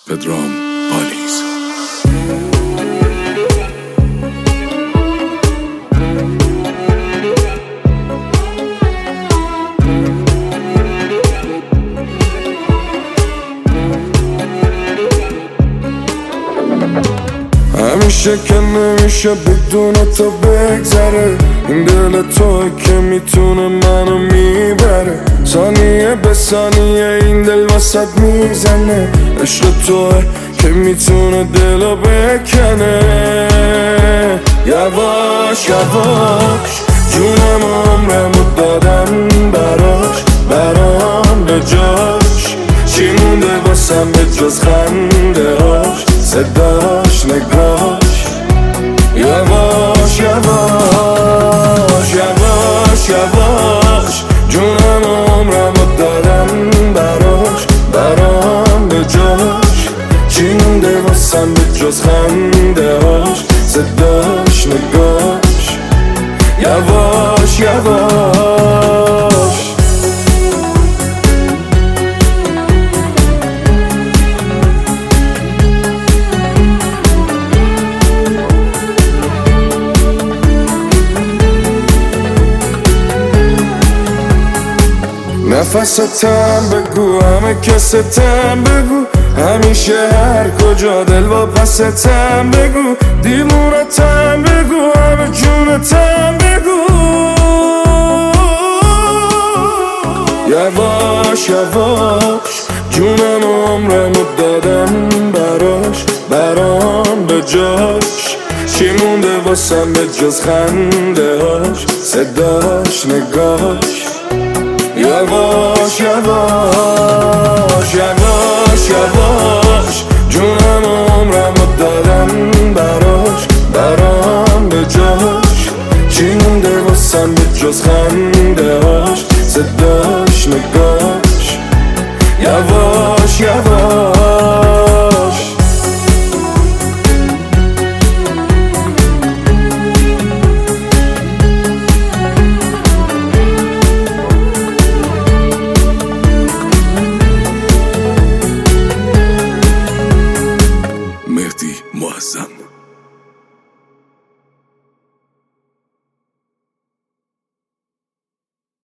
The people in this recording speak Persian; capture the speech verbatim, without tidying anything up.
پدرام پالیز. همیشه که نمیشه بدون تو بگذره، این دل توی که میتونه منو میبره. ثانیه به ثانیه این دل واسد میزنه، عشق توی که میتونه دلو بکنه. یواش یواش جونم عمرمو دادم براش، برام به جاش چی مونده واسم به جز خنده هاش، صداش، نگاش. یواش یواش یواش یواش جونم عمرمو دادم براش، برام به جاش چی مونده واسم به جز خنده هاش، صداش، نگاش. یواش یواش نفستم بگو، همه کستم بگو، همیشه هر کجا دل با پستم بگو. دیوونتم بگو، همه جونتم بگو. یواش یواش جونم عمرمو دادم براش، برام به جاش چی مونده واسم به جز خنده هاش، صداش، نگاش. یواش یواش یواش یواش جونم عمرمو دادم براش، برام به جاش چی مونده واسم به جز خنده هاش، صداش، نگاش. یواش یواش